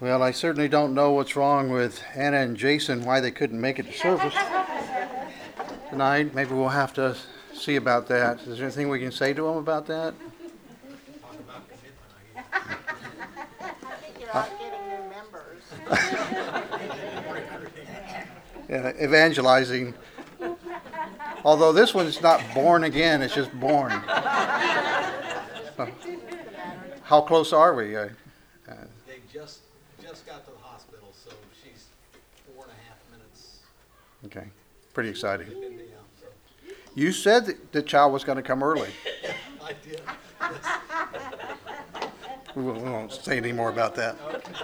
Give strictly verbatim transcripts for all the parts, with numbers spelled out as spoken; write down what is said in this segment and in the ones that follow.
Well, I certainly don't know what's wrong with Anna and Jason, why they couldn't make it to service tonight. Maybe we'll have to see about that. Is there anything we can say to them about that? Talk about commitment, I think you're out getting new members. Yeah, evangelizing. Although this one's not born again, it's just born. Uh, how close are we? Uh, uh, They just just got to the hospital, so she's four and a half minutes. okay, pretty exciting. in the, um, so. You said that the child was going to come early. I did. We won't, we won't say any more about that.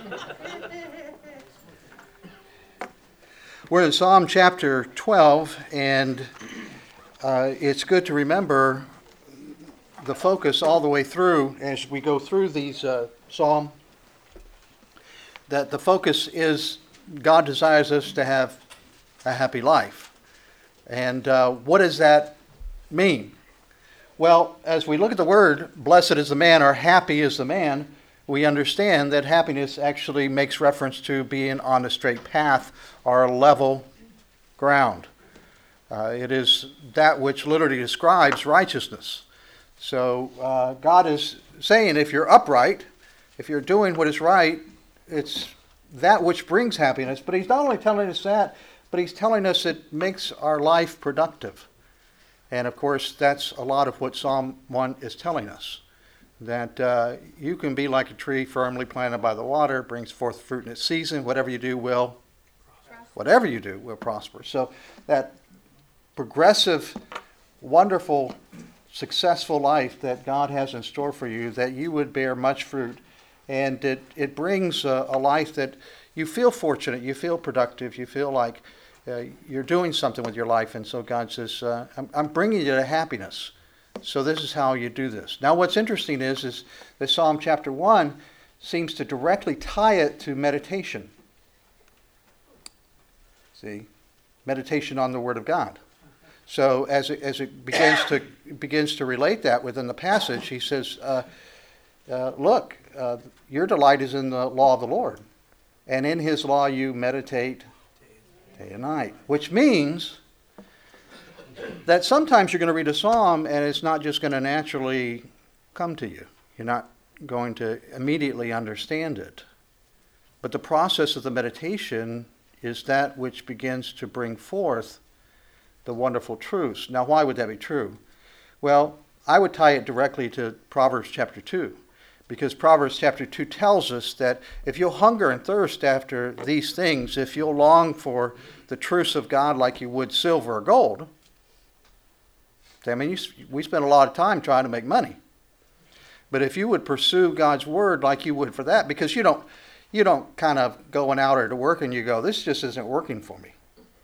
We're in Psalm chapter twelve, and uh, it's good to remember the focus all the way through as we go through these uh, Psalm, that the focus is God desires us to have a happy life. And uh, what does that mean? Well, as we look at the word, blessed is the man, or happy is the man, we understand that happiness actually makes reference to being on a straight path or a level ground. Uh, it is that which literally describes righteousness. So uh, God is saying if you're upright, if you're doing what is right, it's that which brings happiness. But he's not only telling us that, but he's telling us it makes our life productive. And of course, that's a lot of what Psalm one is telling us. That uh, you can be like a tree firmly planted by the water, brings forth fruit in its season. Whatever you do will, whatever you do will prosper. So that progressive, wonderful, successful life that God has in store for you, that you would bear much fruit. And it, it brings a, a life that you feel fortunate, you feel productive, you feel like uh, you're doing something with your life. And so God says, uh, I'm, I'm bringing you to happiness. So this is how you do this. Now what's interesting is, is that Psalm chapter one seems to directly tie it to meditation. See? Meditation on the Word of God. So as it, as it begins to begins to relate that within the passage, he says, uh, uh, look, uh, your delight is in the law of the Lord. And in his law you meditate day and night. Which means that sometimes you're going to read a psalm and it's not just going to naturally come to you. You're not going to immediately understand it. But the process of the meditation is that which begins to bring forth the wonderful truths. Now, why would that be true? Well, I would tie it directly to Proverbs chapter two. Because Proverbs chapter two tells us that if you'll hunger and thirst after these things, if you'll long for the truths of God like you would silver or gold, I mean, you, we spend a lot of time trying to make money. But if you would pursue God's word like you would for that, because you don't, you don't kind of going out or to work and you go, this just isn't working for me.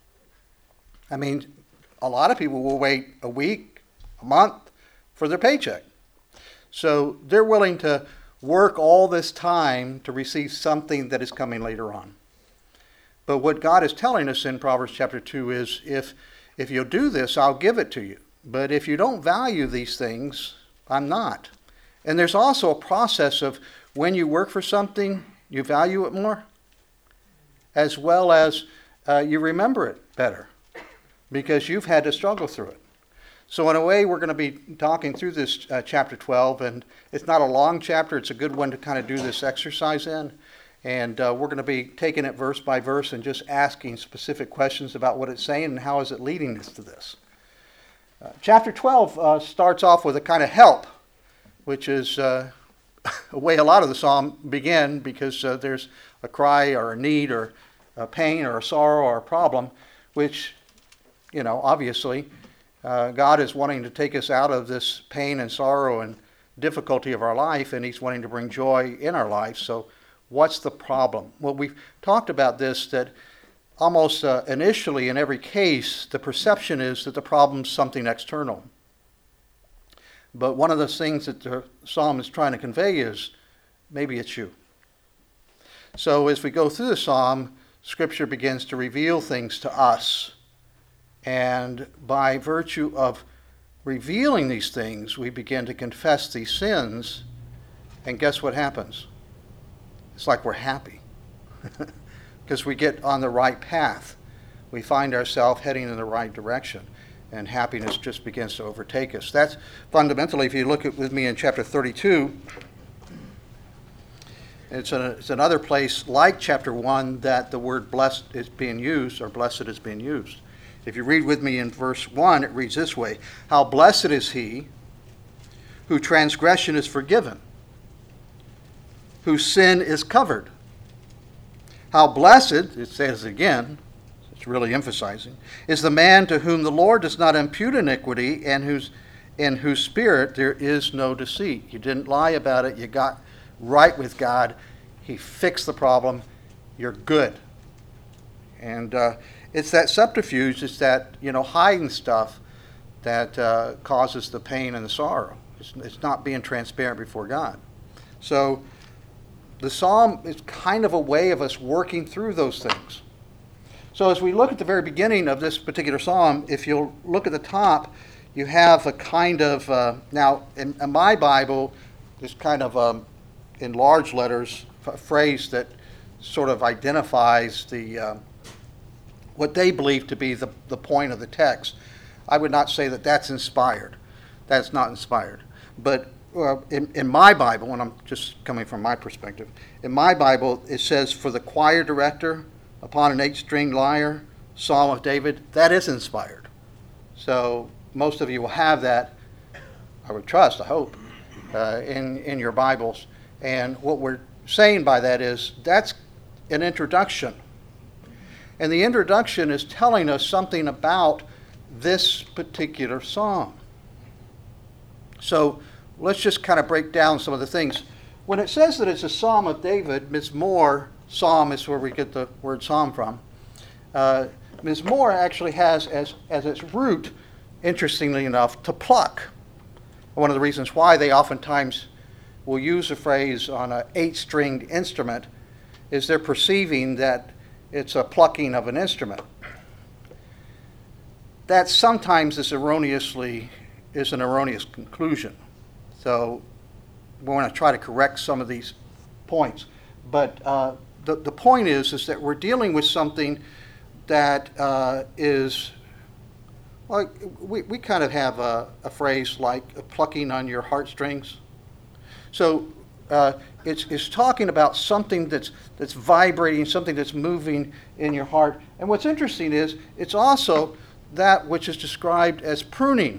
I mean, a lot of people will wait a week, a month for their paycheck. So they're willing to work all this time to receive something that is coming later on. But what God is telling us in Proverbs chapter two is, if, if you'll do this, I'll give it to you. But if you don't value these things, I'm not. And there's also a process of when you work for something, you value it more, as well as uh, you remember it better, because you've had to struggle through it. So in a way, we're going to be talking through this uh, chapter twelve, and it's not a long chapter. It's a good one to kind of do this exercise in. And uh, we're going to be taking it verse by verse and just asking specific questions about what it's saying and how is it leading us to this. Uh, chapter twelve uh, starts off with a kind of help, which is uh, a way a lot of the psalm begin, because uh, there's a cry or a need or a pain or a sorrow or a problem, which, you know, obviously uh, God is wanting to take us out of this pain and sorrow and difficulty of our life, and he's wanting to bring joy in our life. So what's the problem? Well, we've talked about this, that almost uh, initially in every case, the perception is that the problem's something external. But one of the things that the psalm is trying to convey is maybe it's you. So as we go through the psalm, Scripture begins to reveal things to us. And by virtue of revealing these things, we begin to confess these sins. And guess what happens? It's like we're happy. because we get on the right path. We find ourselves heading in the right direction, and happiness just begins to overtake us. That's fundamentally, if you look at with me in chapter thirty-two, it's, a, it's another place like chapter one that the word blessed is being used, or blessed is being used. If you read with me in verse one, it reads this way: how blessed is he whose transgression is forgiven, whose sin is covered. How blessed, it says again, it's really emphasizing, is the man to whom the Lord does not impute iniquity, and whose in whose spirit there is no deceit. You didn't lie about it. You got right with God. He fixed the problem. You're good. And uh, it's that subterfuge, it's that, you know, hiding stuff that uh, causes the pain and the sorrow. It's, it's not being transparent before God. So the psalm is kind of a way of us working through those things. So as we look at the very beginning of this particular psalm, if you'll look at the top, you have a kind of, uh, now in, in my Bible, there's kind of um, in large letters a phrase that sort of identifies the uh, what they believe to be the, the point of the text. I would not say that that's inspired. That's not inspired. But uh, in, in my Bible, and I'm just coming from my perspective, in my Bible it says, for the choir director upon an eight-string lyre, Psalm of David, that is inspired. So most of you will have that, I would trust, I hope, uh, in, in your Bibles. And what we're saying by that is that's an introduction. And the introduction is telling us something about this particular psalm. So let's just kind of break down some of the things. When it says that it's a Psalm of David, Mizmor, psalm is where we get the word psalm from. Uh, Mizmor actually has as, as its root, interestingly enough, to pluck. One of the reasons why they oftentimes will use the phrase on an eight-stringed instrument is they're perceiving that it's a plucking of an instrument. That sometimes is erroneously is an erroneous conclusion. So we want to try to correct some of these points. But uh, the, the point is, is that we're dealing with something that uh, is, well, we, we kind of have a, a phrase like plucking on your heartstrings. So uh, it's, it's talking about something that's, that's vibrating, something that's moving in your heart. And what's interesting is it's also that which is described as pruning.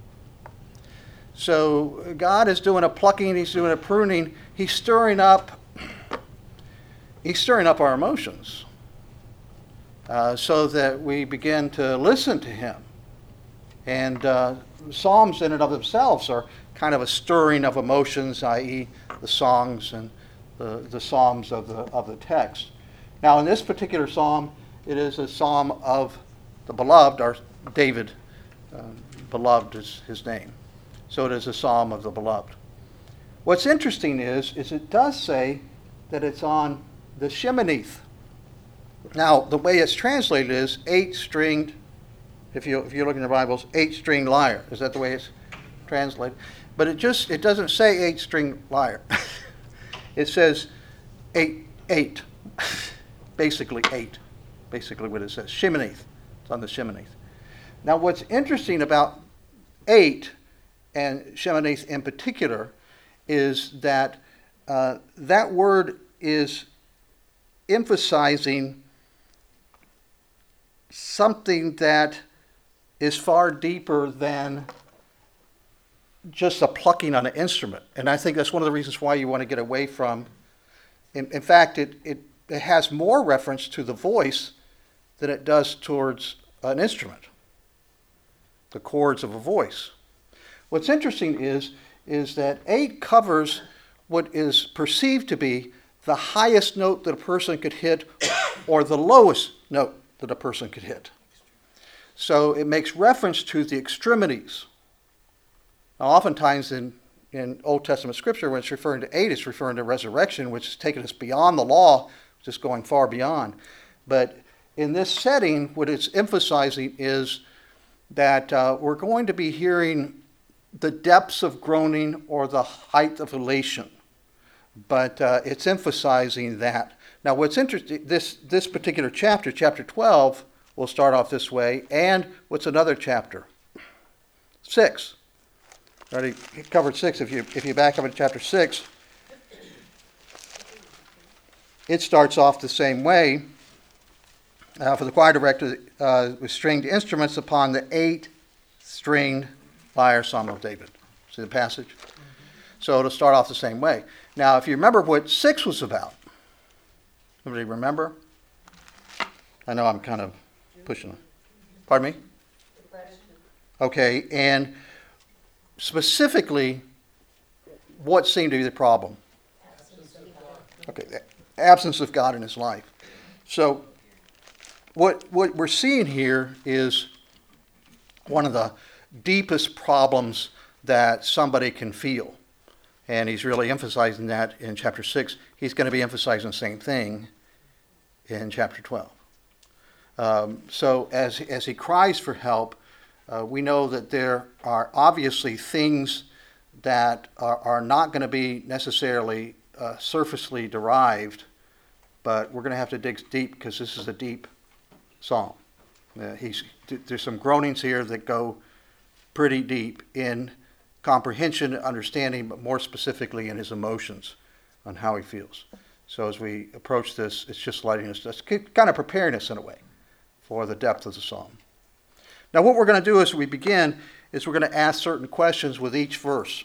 So God is doing a plucking, he's doing a pruning, he's stirring up, he's stirring up our emotions uh, so that we begin to listen to him. And uh, Psalms in and of themselves are kind of a stirring of emotions, that is the songs and the, the psalms of the, of the text. Now in this particular psalm, it is a psalm of the beloved, or David, uh, beloved is his name. So it is a psalm of the beloved. What's interesting is, is it does say that it's on the Sheminith. Now, the way it's translated is eight-stringed, if you if you look in your Bibles, eight-string lyre. Is that the way it's translated? But it just it doesn't say eight-string lyre. It says eight, eight, basically eight, basically what it says. Sheminith. It's on the Sheminith. Now, what's interesting about eight, and Sheminith in particular, is that uh, that word is emphasizing something that is far deeper than just a plucking on an instrument. And I think that's one of the reasons why you want to get away from, in, in fact, it, it, it has more reference to the voice than it does towards an instrument, the chords of a voice. What's interesting is, is that eight covers what is perceived to be the highest note that a person could hit or the lowest note that a person could hit. So it makes reference to the extremities. Now, oftentimes in, in Old Testament scripture, when it's referring to eight, it's referring to resurrection, which is taking us beyond the law, just going far beyond. But in this setting, what it's emphasizing is that uh, we're going to be hearing the depths of groaning or the height of elation. But uh, it's emphasizing that. Now, what's interesting, this, this particular chapter, chapter twelve, will start off this way. And what's another chapter? Six. Already covered six. If you, if you back up in chapter six, it starts off the same way. Uh, for the choir director, uh, with stringed instruments upon the eight-stringed lyre, Psalm of David. See the passage? Mm-hmm. So it'll start off the same way. Now, if you remember what six was about, anybody remember? I know I'm kind of pushing it. Pardon me? Okay, and specifically, what seemed to be the problem? Okay, the absence of God in his life. So, what what we're seeing here is one of the deepest problems that somebody can feel. And he's really emphasizing that in chapter six. He's going to be emphasizing the same thing in chapter twelve. Um, so as, as he cries for help, uh, we know that there are obviously things that are, are not going to be necessarily uh, surfacely derived, but we're going to have to dig deep because this is a deep psalm. Uh, he's, there's some groanings here that go pretty deep in comprehension, understanding, but more specifically in his emotions on how he feels. So as we approach this, it's just letting us, it's kind of preparing us in a way for the depth of the psalm. Now what we're going to do as we begin is we're going to ask certain questions with each verse.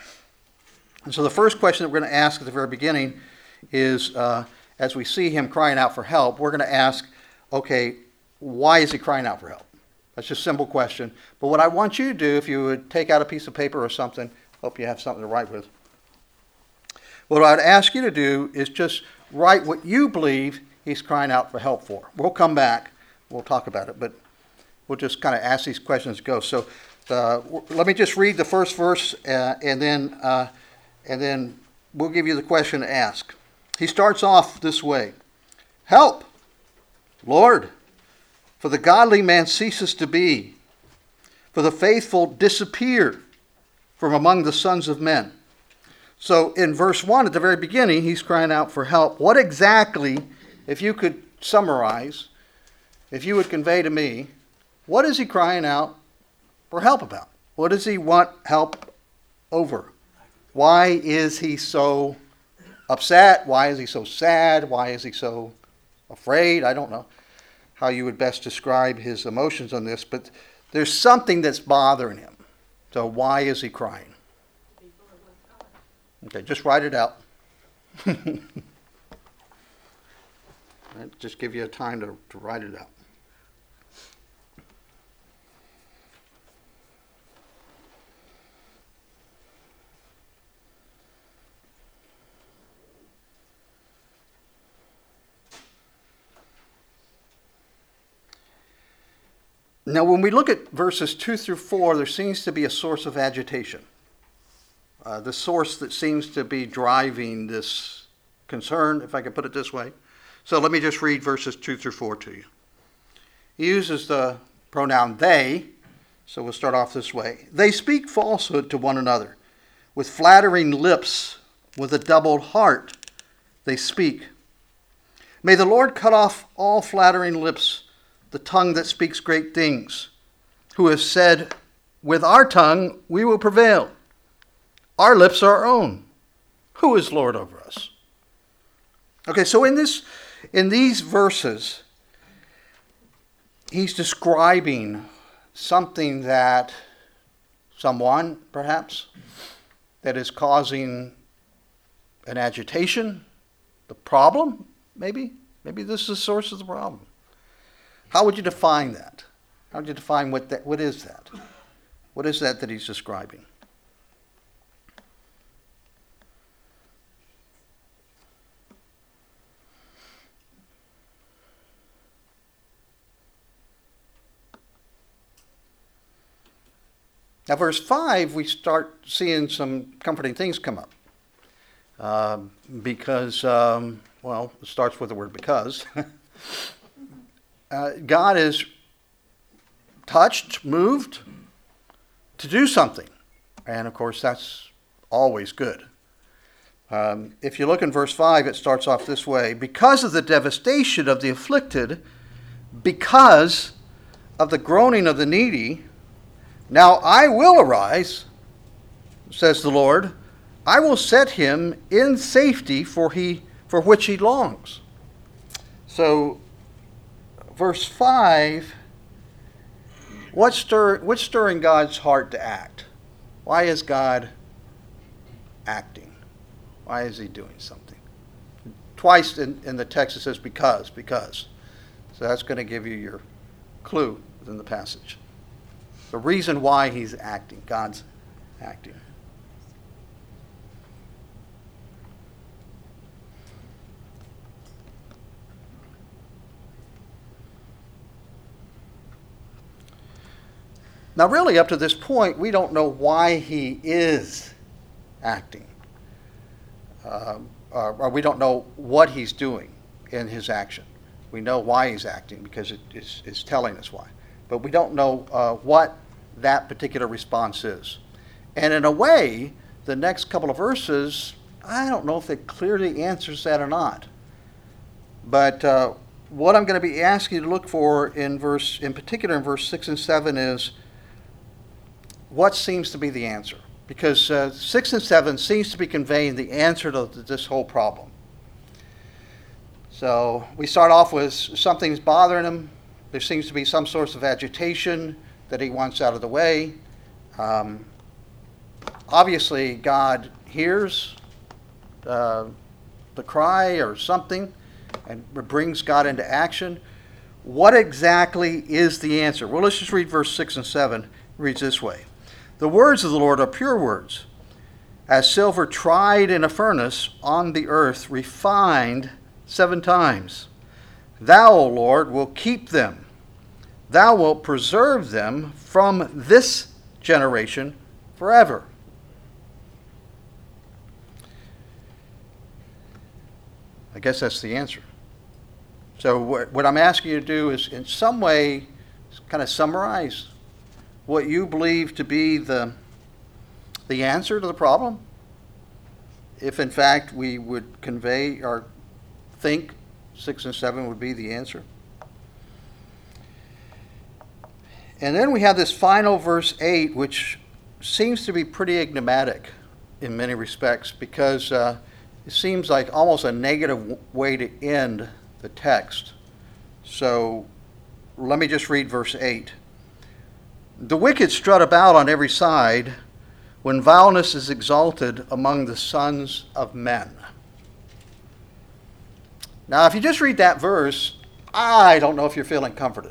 And so the first question that we're going to ask at the very beginning is, uh, as we see him crying out for help, we're going to ask, okay, why is he crying out for help? That's just a simple question. But what I want you to do, if you would take out a piece of paper or something, hope you have something to write with. What I'd ask you to do is just write what you believe he's crying out for help for. We'll come back. We'll talk about it, but we'll just kind of ask these questions as go. So uh, let me just read the first verse, uh, and then uh, and then we'll give you the question to ask. He starts off this way. Help, Lord, for the godly man ceases to be, for the faithful disappear from among the sons of men. So in verse one, at the very beginning, he's crying out for help. What exactly, if you could summarize, if you would convey to me, what is he crying out for help about? What does he want help over? Why is he so upset? Why is he so sad? Why is he so afraid? I don't know how you would best describe his emotions on this, but there's something that's bothering him. So why is he crying? Okay, just write it out. Just give you a time to, to write it out. Now, when we look at verses two through four, there seems to be a source of agitation. Uh, the source that seems to be driving this concern, if I could put it this way. So let me just read verses two through four to you. He uses the pronoun they, so we'll start off this way. They speak falsehood to one another. With flattering lips, with a doubled heart, they speak. May the Lord cut off all flattering lips, the tongue that speaks great things, who has said, with our tongue we will prevail. Our lips are our own. Who is Lord over us? Okay, so in this, in these verses, he's describing something that someone, perhaps, that is causing an agitation, the problem, maybe. Maybe this is the source of the problem. How would you define that? How would you define what that, what is that? What is that that he's describing? Now, verse five, we start seeing some comforting things come up. Uh, because, um, well, it starts with the word because. uh, God is touched, moved to do something. And, of course, that's always good. Um, if you look in verse five, it starts off this way. Because of the devastation of the afflicted, because of the groaning of the needy, now I will arise, says the Lord. I will set him in safety for he for which he longs. So, verse five, what's, stir, what's stirring God's heart to act? Why is God acting? Why is he doing something? Twice in, in the text it says because, because. So that's going to give you your clue within the passage. The reason why he's acting, God's acting. Now, really, up to this point, we don't know why he is acting. Um, or, or we don't know what he's doing in his action. We know why he's acting because it is it's telling us why. But we don't know uh, what that particular response is. And in a way, the next couple of verses, I don't know if it clearly answers that or not. But uh, what I'm going to be asking you to look for in verse, in particular in verse six and seven is what seems to be the answer. Because uh, six and seven seems to be conveying the answer to this whole problem. So we start off with something's bothering him. There seems to be some source of agitation that he wants out of the way. Um, obviously, God hears uh, the cry or something and brings God into action. What exactly is the answer? Well, let's just read verse six and seven. It reads this way. The words of the Lord are pure words, as silver tried in a furnace on the earth, refined seven times. Thou, O Lord, will keep them. Thou wilt preserve them from this generation forever. I guess that's the answer. So what, what I'm asking you to do is in some way kind of summarize what you believe to be the, the answer to the problem. If in fact we would convey or think six and seven would be the answer. And then we have this final verse eight, which seems to be pretty enigmatic in many respects because uh, it seems like almost a negative w- way to end the text. So let me just read verse eight. The wicked strut about on every side when vileness is exalted among the sons of men. Now, if you just read that verse, I don't know if you're feeling comforted.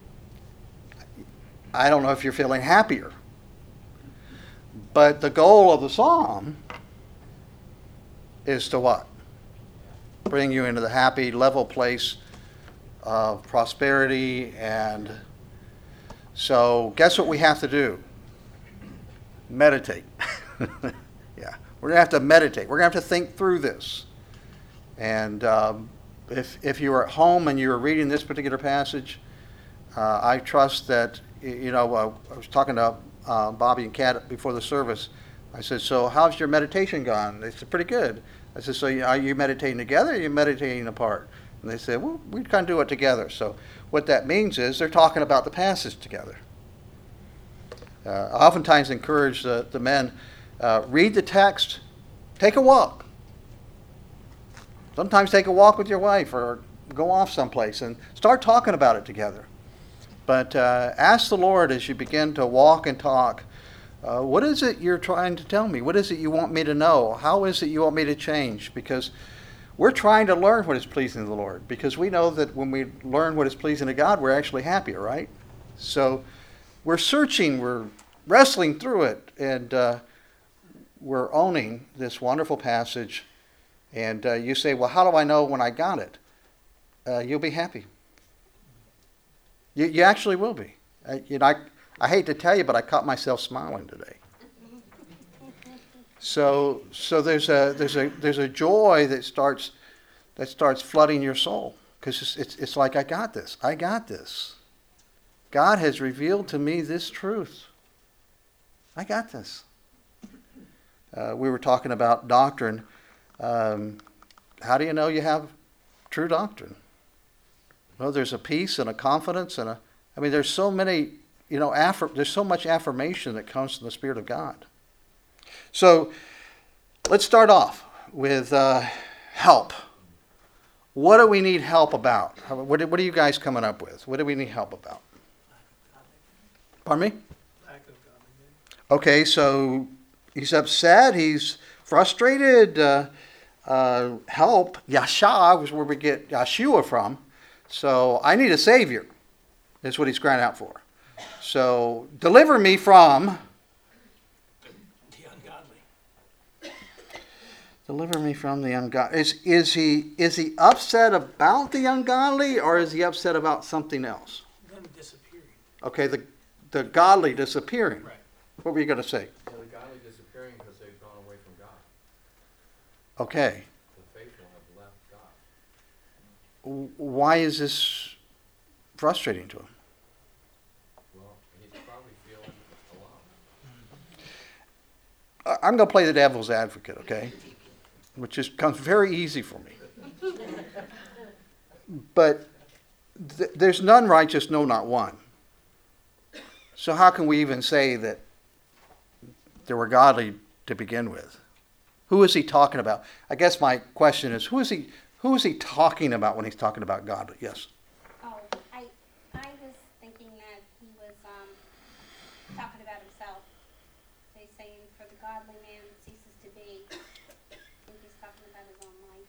I don't know if you're feeling happier. But the goal of the psalm is to what? Bring you into the happy, level place of prosperity. And so guess what we have to do? Meditate. Yeah, we're going to have to meditate. We're going to have to think through this. And um, if, if you are at home and you're reading this particular passage, uh, I trust that, you know, uh, I was talking to uh, Bobby and Kat before the service. I said, so how's your meditation gone? They said, pretty good. I said, so are you meditating together or are you meditating apart? And they said, well, we kind of do it together. So what that means is they're talking about the passage together. Uh, I oftentimes encourage the, the men, uh, read the text, take a walk. Sometimes take a walk with your wife or go off someplace and start talking about it together. But uh, ask the Lord as you begin to walk and talk, uh, what is it you're trying to tell me? What is it you want me to know? How is it you want me to change? Because we're trying to learn what is pleasing to the Lord. Because we know that when we learn what is pleasing to God, we're actually happier, right? So we're searching, we're wrestling through it, and uh, we're owning this wonderful passage. And uh, you say, well, how do I know when I got it? Uh, you'll be happy. You, you actually will be. Uh, you know, I, I hate to tell you, but I caught myself smiling today. So, so there's a there's a there's a joy that starts that starts flooding your soul because it's, it's it's like I got this. I got this. God has revealed to me this truth. I got this. Uh, we were talking about doctrine. Um, how do you know you have true doctrine? Well, there's a peace and a confidence and a, I mean, there's so many, you know, affir- there's so much affirmation that comes from the Spirit of God. So let's start off with uh, help. What do we need help about? How- What, do- what are you guys coming up with? What do we need help about? Pardon me? Lack of godliness. Okay, so he's upset, he's frustrated. Uh, uh, help, Yasha was where we get Yeshua from. So I need a Savior, is what he's crying out for. So deliver me from, The ungodly. deliver me from the ungodly. Is, is, he, is he upset about the ungodly, or is he upset about something else? Them disappearing. Okay, the, the godly disappearing. Right. What were you going to say? Well, the godly disappearing because they've gone away from God. Okay. The faithful have left God. W- Why is this frustrating to him? Well, he's probably feeling alone. I- I'm going to play the devil's advocate, okay? Which is, comes very easy for me. But th- there's none righteous, no, not one. So how can we even say that they were godly to begin with? Who is he talking about? I guess my question is, who is he, who is he talking about when he's talking about godly? Yes. Oh, I, I was thinking that he was, um, talking about himself. So he's saying, for the godly man ceases to be. I think he's talking about his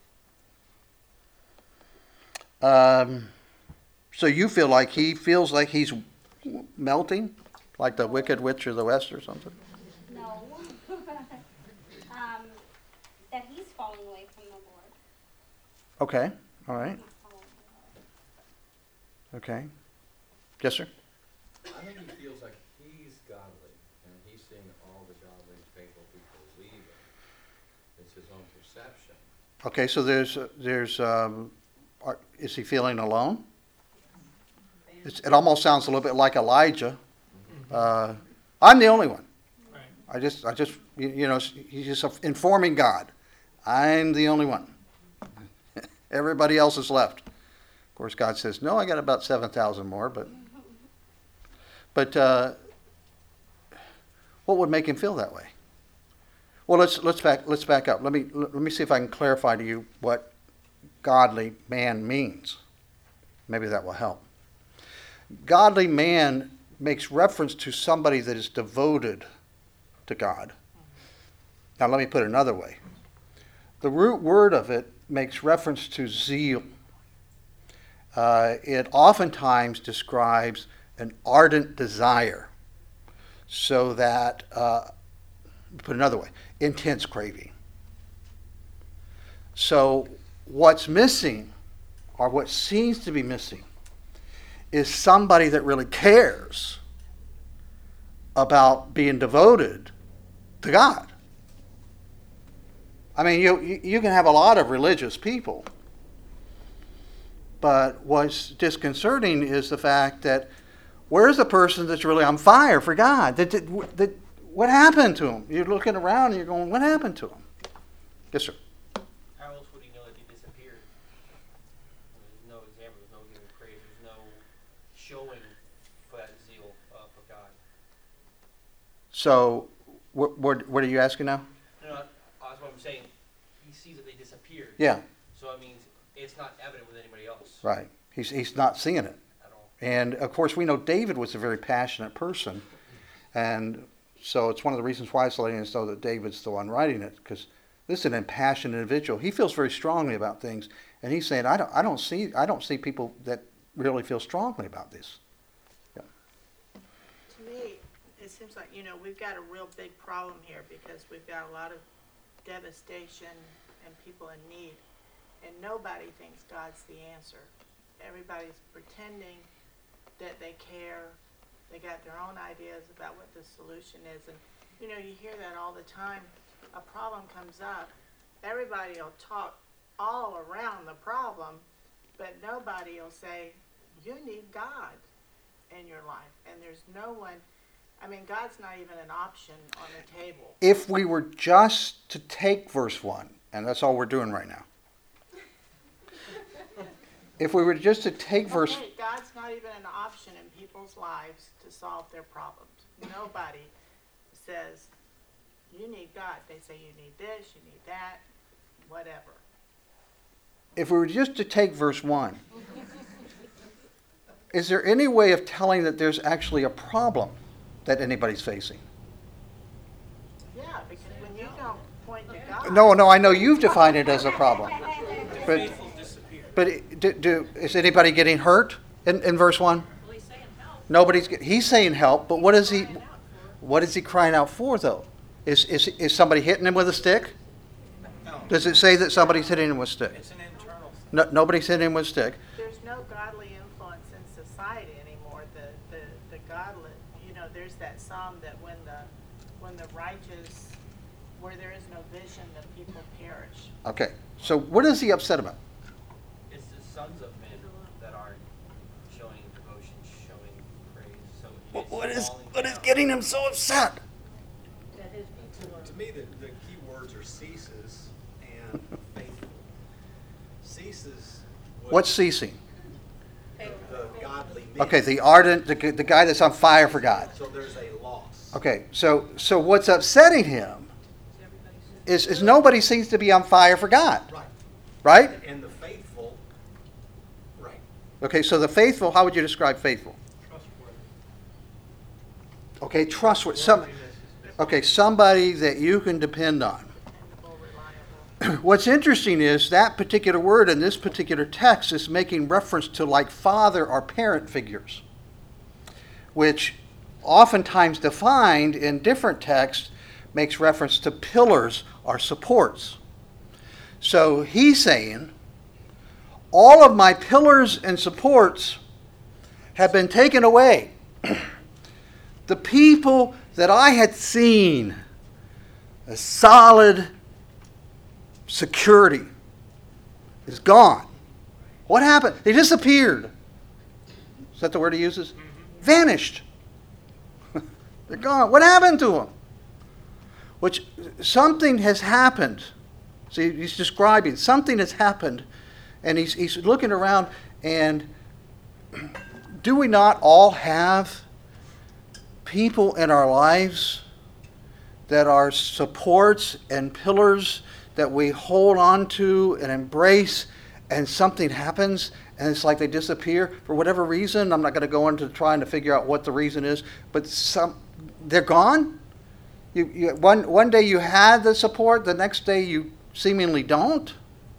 own life. Um, so you feel like he feels like he's melting? Like the Wicked Witch of the West or something? No. um, that he's falling away from the Lord. Okay, all right, Not following the Lord. okay. Yes, sir? I think he feels like he's godly, and he's seeing all the godly, faithful people leaving. It's his own perception. Okay, so there's, uh, there's, um, are, is he feeling alone? It's, it almost sounds a little bit like Elijah. Uh, I'm the only one. Right. I just, I just, you, you know, he's just informing God. I'm the only one. Everybody else is left. Of course, God says, no, I got about seven thousand more, but, but, uh, what would make him feel that way? Well, let's, let's back, let's back up. Let me, let me see if I can clarify to you what godly man means. Maybe that will help. Godly man makes reference to somebody that is devoted to God. Now, let me put it another way. The root word of it makes reference to zeal. Uh, it oftentimes describes an ardent desire, so that, uh, put another way, intense craving. So, what's missing, or what seems to be missing, is somebody that really cares about being devoted to God. I mean, you you can have a lot of religious people, but what's disconcerting is the fact that where's the person that's really on fire for God? That, that, that what happened to him? You're looking around and you're going, what happened to him? Yes, sir. How else would he know that he disappeared? There's no example, there's no giving praise, there's no showing for that zeal uh, for God. So, what, what, what are you asking now? No, no, that's what I'm saying. He sees that they disappeared. Yeah, So it means it's not evident with anybody else right. He's, he's not seeing it. at all. And of course, we know David was a very passionate person. And so it's one of the reasons why it's letting us know that David's the one writing it, because this is an impassioned individual. He feels very strongly about things. And he's saying, I don't, I don't see, I don't see people that really feel strongly about this. Yeah. To me, it seems like, you know, we've got a real big problem here because we've got a lot of devastation and people in need, and nobody thinks God's the answer. Everybody's pretending that they care. They got their own ideas about what the solution is, and you know, you hear that all the time. A problem comes up, everybody will talk all around the problem, but nobody will say, you need God in your life, and there's no one. I mean, God's not even an option on the table. If we were just to take verse one, And that's all we're doing right now. If we were just to take verse, Okay, God's not even an option in people's lives to solve their problems. Nobody says, you need God. They say you need this, you need that, whatever. if we were just to take verse one, is there any way of telling that there's actually a problem that anybody's facing? Yeah, because when you don't point to God. No, no, I know you've defined it as a problem. The But, faithful disappear. but it- do, do, is anybody getting hurt in, in verse one? Well, he's saying help. Nobody's, get- he's saying help, but what is he, what is he crying out for though? Is, is, is somebody hitting him with a stick? No, Does it say that somebody's hitting him with a stick? it's an internal thing. No, nobody's hitting him with a stick. There's no godly influence in society anymore. The, the, the godly, you know, there's that psalm that when the, when the righteous, where there is no vision, the people perish. Okay, so what is he upset about? It's the sons of men that aren't showing devotion, showing praise. So it's What is, falling what is down. getting him so upset? That his people are. To me, the, the key words are ceases and faithful. Ceases was What's ceasing? the, the godly men. Okay, the ardent, the, the guy that's on fire for God. So there's a loss. Okay, so, so what's upsetting him is, is nobody seems to be on fire for God, Right. right? And the faithful, right. Okay, so the faithful, how would you describe faithful? Trustworthy. Okay, trustworthy, some, Worthiness is- okay, somebody that you can depend on. Dependable, reliable. What's interesting is that particular word in this particular text is making reference to like father or parent figures, which oftentimes defined in different texts makes reference to pillars or supports. So he's saying, all of my pillars and supports have been taken away. The people that I had seen as solid security is gone. What happened? They disappeared. Is that the word he uses? Vanished. They're gone. What happened to them? Which something has happened. See, he's describing something has happened, and he's he's looking around. And do we not all have people in our lives that are supports and pillars that we hold on to and embrace, and something happens and it's like they disappear for whatever reason? I'm not going to go into trying to figure out what the reason is, but some they're gone. You, you, one, one day you had the support, the next day you seemingly don't.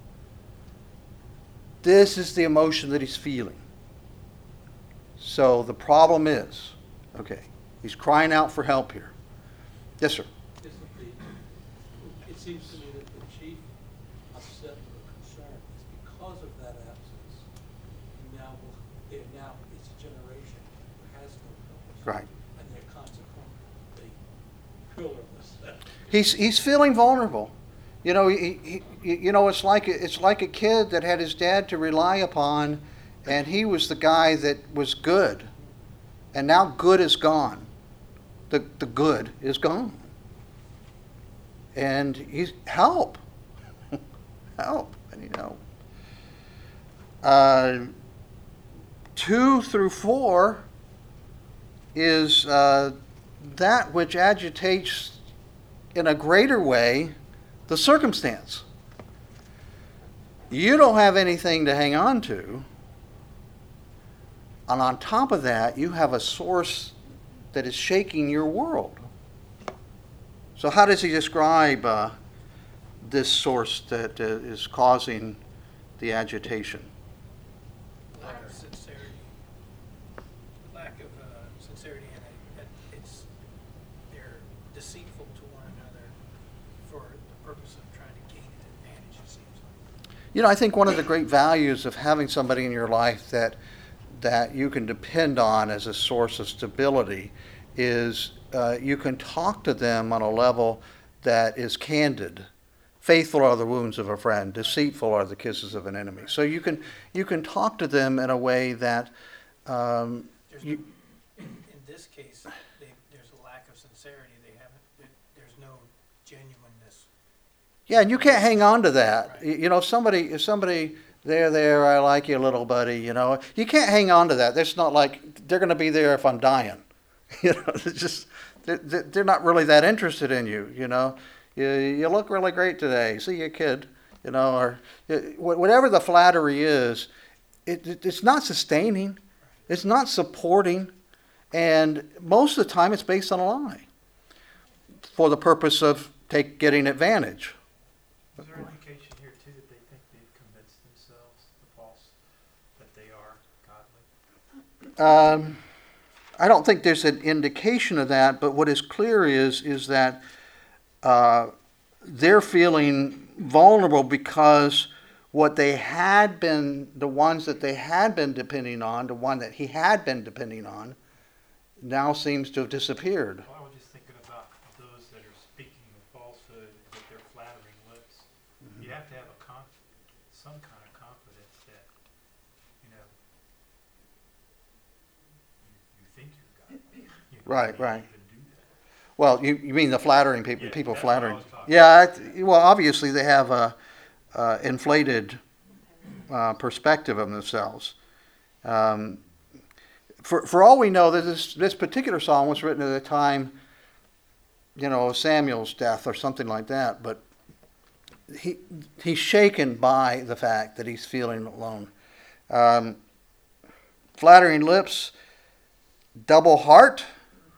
This is the emotion that he's feeling. So the problem is, okay, he's crying out for help here. Yes, sir. Isn't the, it seems to me that the chief upset or concern is because of that absence. Now, will- they're now, it's a generation who has no pillars. Right. And they're consequently pillarless. He's he's feeling vulnerable. You know, he, he, you know, it's like it's like a kid that had his dad to rely upon, and he was the guy that was good, and now good is gone. The the good is gone, and he's help, help, and you know. Uh, two through four is uh, that which agitates in a greater way the circumstance. You don't have anything to hang on to. And on top of that, you have a source that is shaking your world. So how does he describe uh, this source that uh, is causing the agitation? Lack of sincerity. Lack of uh, sincerity, and it, it, it's they're deceitful to one another for the purpose of trying to gain an advantage. It seems like. You know, I think one of the great values of having somebody in your life that that you can depend on as a source of stability is uh, you can talk to them on a level that is candid. Faithful are the wounds of a friend, deceitful are the kisses of an enemy. So you can you can talk to them in a way that um, There's you, no, in, in this case, they, there's a lack of sincerity. They haven't. There, there's no genuineness Yeah, and you can't hang on to that. You you know, if somebody, if somebody, there, there, I like you, little buddy, you know, you can't hang on to that. It's not like they're going to be there if I'm dying. You know, it's just, they're, they're not really that interested in you, you know. You, you look really great today. See you, kid, you know, or whatever the flattery is, it, it, it's not sustaining. It's not supporting. And most of the time it's based on a lie for the purpose of take, getting advantage. Is there indication here too that they think they've convinced themselves, the false, that they are godly? Um, I don't think there's an indication of that, but what is clear is is that uh, they're feeling vulnerable because what they had been, the ones that they had been depending on, the one that he had been depending on, now seems to have disappeared. Well, I was just thinking about those that are speaking the falsehood with their flattering lips. You have to have a conf- some kind of confidence that, you know, you, you think you're godly. You know, Right, you right. even do that. Well, you, you mean the flattering people, Yeah, people that's what I flattering. was talking Yeah, I, well, obviously they have a, a inflated uh, perspective of themselves. Um, for for all we know, that this this particular song was written at a time, you know, of Samuel's death or something like that. But he he's shaken by the fact that he's feeling alone. Um, flattering lips, double heart.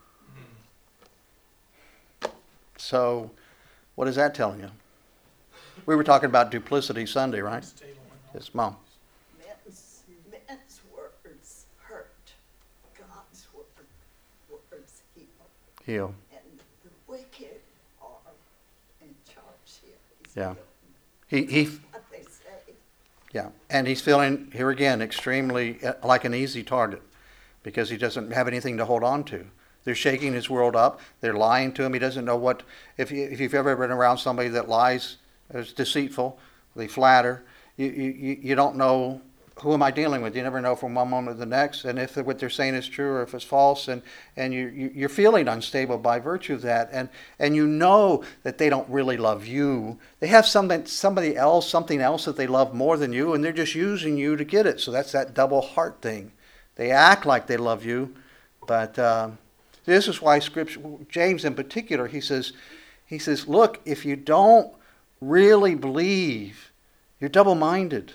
So, what is that telling you? We were talking about duplicity Sunday, right? Stable and all. Yes, Mom. Men's, men's words hurt. God's word, words heal. Heal. And the wicked are in charge here. He's Yeah. healing. He he. What they say. Yeah, and he's feeling here again extremely uh, like an easy target because he doesn't have anything to hold on to. They're shaking his world up. They're lying to him. He doesn't know what. If you, if you've ever been around somebody that lies, is deceitful, they flatter. You you you don't know who am I dealing with. You never know from one moment to the next, and if what they're saying is true or if it's false, and and you, you you're feeling unstable by virtue of that, and and you know that they don't really love you. They have something somebody else, something else that they love more than you, and they're just using you to get it. So that's that double heart thing. They act like they love you, but. Uh, This is why Scripture, James in particular, he says, he says, look, if you don't really believe, you're double-minded.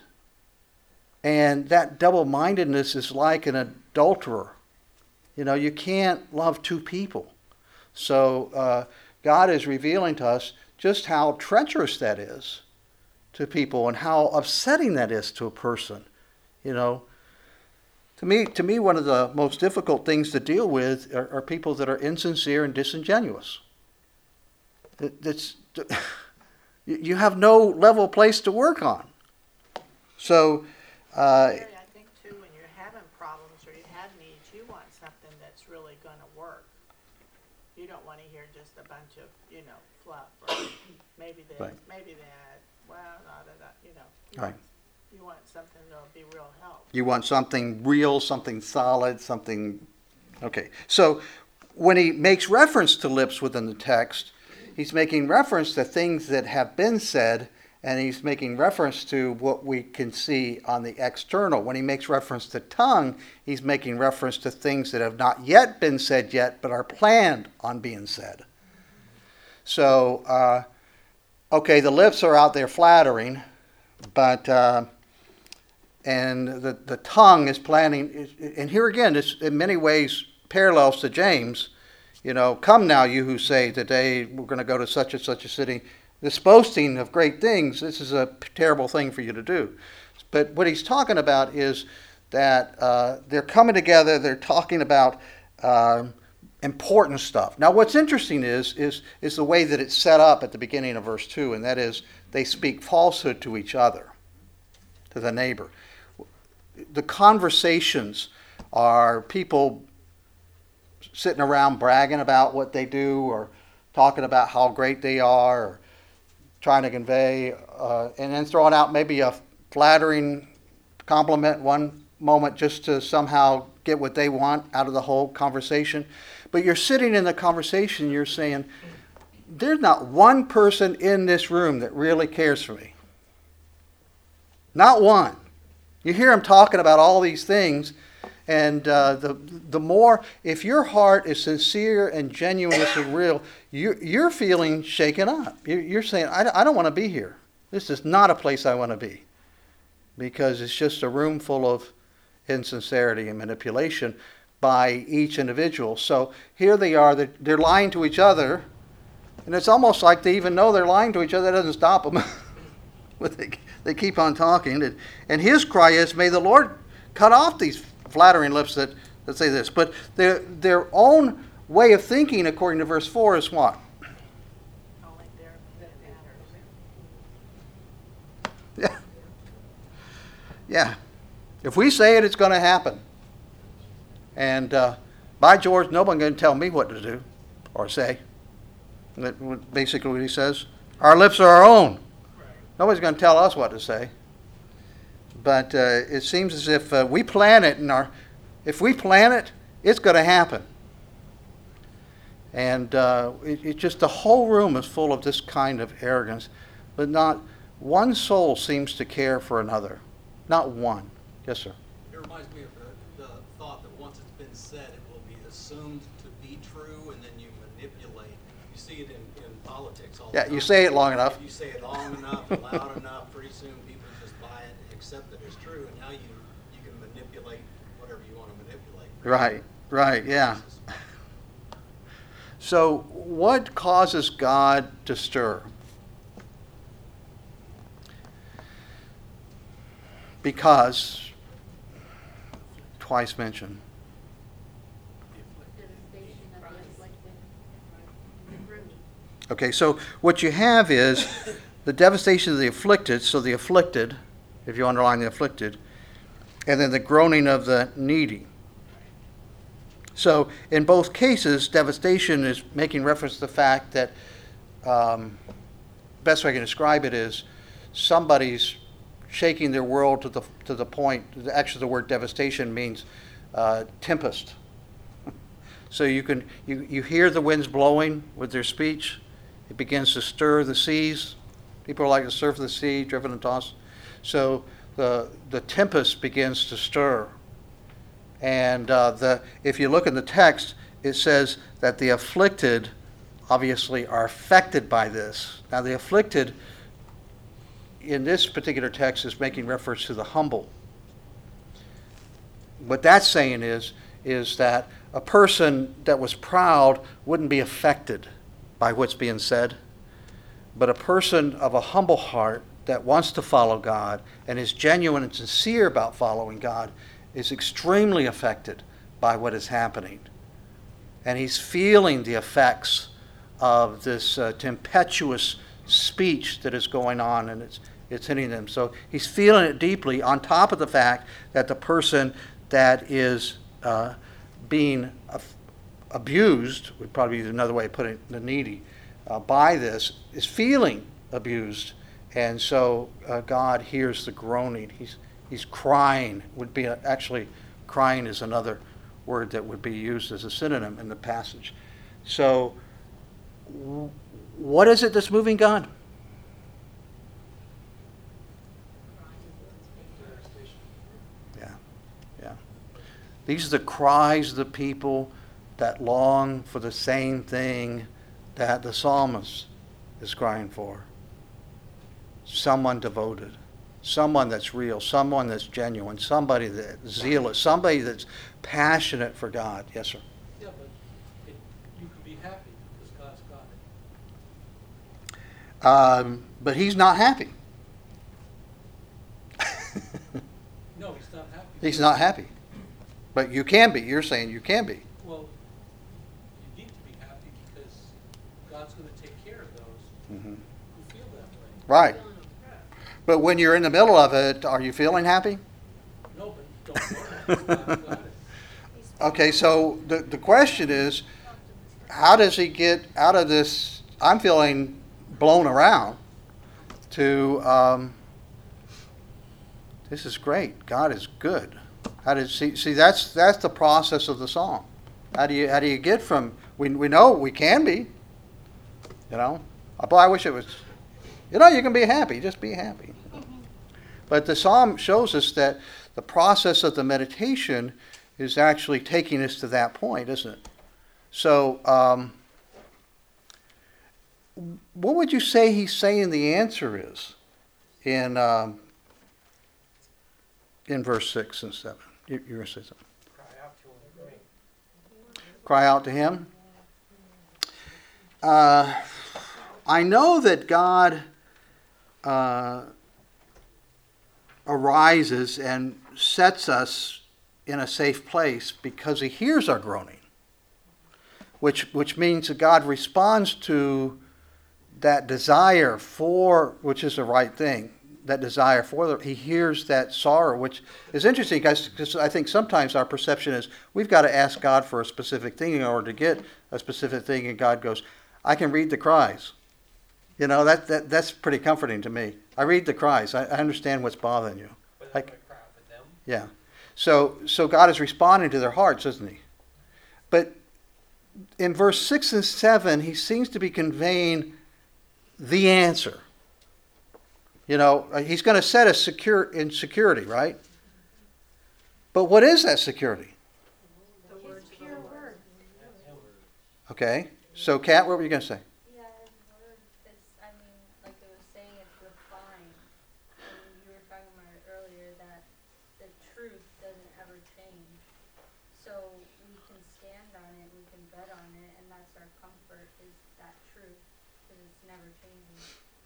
And that double-mindedness is like an adulterer. You know, you can't love two people. So uh, God is revealing to us just how treacherous that is to people and how upsetting that is to a person, you know. To me, to me, one of the most difficult things to deal with are, are people that are insincere and disingenuous. It, it's, you have no level place to work on. So, uh, Gary, I think too, when you're having problems or you have needs, you want something that's really gonna work. You don't wanna hear just a bunch of, you know, fluff, or maybe this, Right. maybe that, well, da, da, da, you know. You Right. want- You want something that'll be real help. you want something real, something solid, something. Okay. So, when he makes reference to lips within the text, he's making reference to things that have been said, and he's making reference to what we can see on the external. When he makes reference to tongue, he's making reference to things that have not yet been said yet, but are planned on being said. So, uh, okay, the lips are out there flattering, but uh, and the, the tongue is planning, and here again, it's in many ways parallels to James. You know, come now, you who say today we're going to go to such and such a city. This boasting of great things, this is a terrible thing for you to do. But what he's talking about is that uh, they're coming together, they're talking about uh, important stuff. Now, what's interesting is, is, is the way that it's set up at the beginning of verse two, and that is they speak falsehood to each other, to the neighbor. The conversations are people sitting around bragging about what they do or talking about how great they are or trying to convey uh, and then throwing out maybe a flattering compliment one moment just to somehow get what they want out of the whole conversation. But you're sitting in the conversation, you're saying, there's not one person in this room that really cares for me. Not one. You hear them talking about all these things, and uh, the the more, if your heart is sincere and genuine and real, you, you're feeling shaken up. You're, you're saying, I, I don't want to be here. This is not a place I want to be, because it's just a room full of insincerity and manipulation by each individual. So here they are, they're, they're lying to each other, and it's almost like they even know they're lying to each other. That doesn't stop them. But they, they keep on talking. And, and his cry is, may the Lord cut off these flattering lips that, that say this. But their, their own way of thinking, according to verse four, is what? Only there that matters. Yeah. Yeah. If we say it, it's going to happen. And uh, by George, no one can tell me what to do or say. That basically what he says. Our lips are our own. Nobody's going to tell us what to say. But uh, it seems as if uh, we plan it, and our, if we plan it, it's going to happen. And uh, it, it just, the whole room is full of this kind of arrogance. But not one soul seems to care for another. Not one. Yes, sir. It reminds me of the, the thought that once it's been said, it will be assumed to be true, and then you manipulate. You see it in, in politics all the Yeah, time. you say it long enough. If you say it long enough and loud enough, pretty soon people just buy it and accept it as true, and now you, you can manipulate whatever you want to manipulate. Right, right, yeah. So what causes God to stir? Because, twice mentioned. Okay, so what you have is the devastation of the afflicted, so the afflicted, if you underline the afflicted, and then the groaning of the needy. So in both cases, devastation is making reference to the fact that, um, best way I can describe it is somebody's shaking their world to the to the point, actually the word devastation means uh, tempest. So you can you, you hear the winds blowing with their speech. It begins to stir the seas. People like to surf the sea, driven and tossed. So the the tempest begins to stir. And uh, the if you look in the text, it says that the afflicted obviously are affected by this. Now the afflicted in this particular text is making reference to the humble. What that's saying is, is that a person that was proud wouldn't be affected by what's being said, but a person of a humble heart that wants to follow God and is genuine and sincere about following God is extremely affected by what is happening. And he's feeling the effects of this uh, tempestuous speech that is going on, and it's it's hitting them. So he's feeling it deeply, on top of the fact that the person that is uh, being af- abused, would probably be another way of putting it, the needy, uh, by this, is feeling abused. And so uh, God hears the groaning. He's he's crying. Would be a, actually, crying is another word that would be used as a synonym in the passage. So w- what is it that's moving God? Yeah, yeah. These are the cries of the people that long for the same thing that the psalmist is crying for. Someone devoted, someone that's real, someone that's genuine, somebody that's zealous, somebody that's passionate for God. Yes, sir. Yeah, but it, you can be happy because God's got it. Um, but he's not happy. No, he's not happy. He's not happy. But you can be. You're saying you can be. Well, you need to be happy because God's going to take care of those Mm-hmm. who feel that way. Right. But when you're in the middle of it, are you feeling happy? No, but don't worry. God's got it. Okay, so the, the question is, how does he get out of this, I'm feeling blown around, to, um, this is great, God is good. How does see, see that's that's the process of the song. How do you how do you get from, we we know we can be, You know? Boy, I wish it was, you know, you can be happy. Just be happy. But the psalm shows us that the process of the meditation is actually taking us to that point, isn't it? So, um, what would you say he's saying the answer is in um, in verse six and seven? You, you're going to say something. Cry out to him, right? Cry out to him. Uh, I know that God uh, arises and sets us in a safe place because he hears our groaning, which which means that God responds to that desire for, which is the right thing, that desire for, the, he hears that sorrow, which is interesting because I think sometimes our perception is we've got to ask God for a specific thing in order to get a specific thing, and God goes, I can read the cries. You know, that, that that's pretty comforting to me. I read the cries. I, I understand what's bothering you. But I'm Like, gonna cry out for them. yeah. So so God is responding to their hearts, isn't he? But in verse six and seven, he seems to be conveying the answer. You know, he's going to set us secure in security, right? But what is that security? The words of the Lord. Okay. So, Kat, what were you going to say? Yeah, his word is, I mean, like it was saying, it's refined. And you were talking about it earlier, that the truth doesn't ever change. So we can stand on it, we can bet on it, and that's our comfort, is that truth, because it's never changing.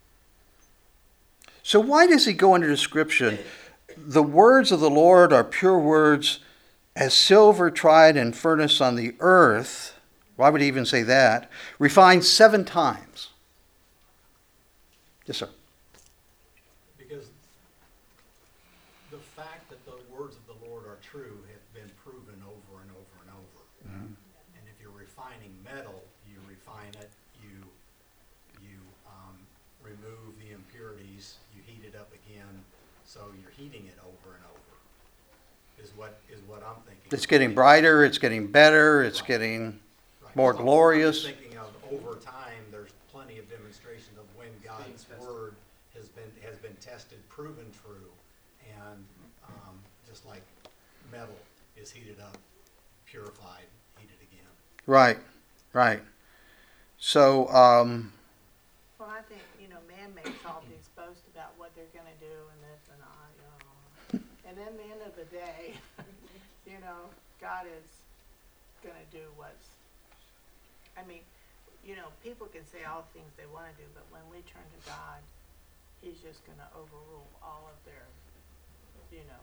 So, why does he go into description? The words of the Lord are pure words, as silver tried in furnace on the earth. Why would he even say that? Refined seven times. Yes, sir. Because the fact that the words of the Lord are true have been proven over and over and over. Mm-hmm. And if you're refining metal, you refine it, you you um, remove the impurities, you heat it up again, so you're heating it over and over. Is what is what I'm thinking. It's getting brighter, it's getting better, it's Right. getting Right. more So I'm glorious. just thinking of over time, there's plenty of demonstration of when God's tested. word has been has been tested, proven true, and um, just like metal is heated up, purified, heated again. Right, right. So, um, Well, I think, you know, man makes all these boasts about what they're gonna do and this and I, you know. And then the end of the day, you know, God is gonna do what's, I mean, you know, people can say all the things they wanna do, but when we turn to God, he's just gonna overrule all of their, you know,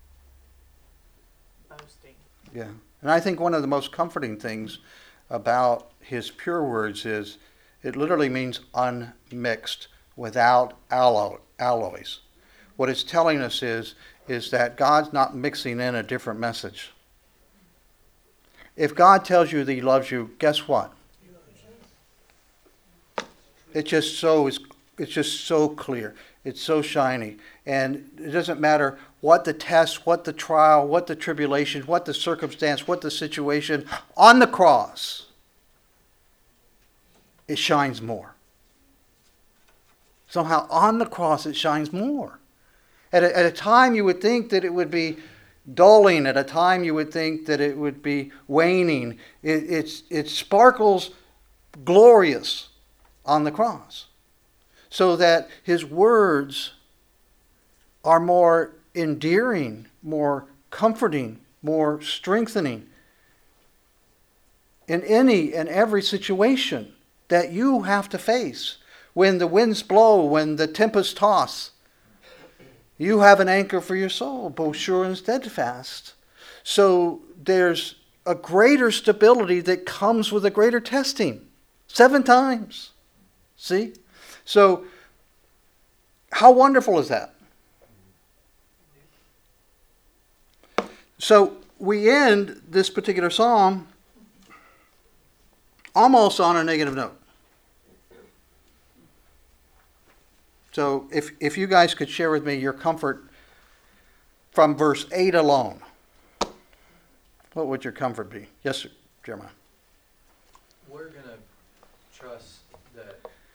boasting. yeah. And I think one of the most comforting things about his pure words is it literally means unmixed, without allo- alloys. What it's telling us is, is that God's not mixing in a different message. If God tells you that he loves you, guess what? It just so is it's just so clear. It's so shiny. And it doesn't matter what the test, what the trial, what the tribulation, what the circumstance, what the situation, on the cross, it shines more. Somehow on the cross it shines more. At a, at a time you would think that it would be dulling, at a time you would think that it would be waning. It, it's, it sparkles glorious on the cross. So that his words are more endearing, more comforting, more strengthening in any and every situation that you have to face. When the winds blow, when the tempests toss, you have an anchor for your soul, both sure and steadfast. So there's a greater stability that comes with a greater testing. Seven times. See? So, how wonderful is that? So, we end this particular psalm almost on a negative note. So, if, if you guys could share with me your comfort from verse eight alone, what would your comfort be? Yes, sir, Jeremiah. We're gonna trust that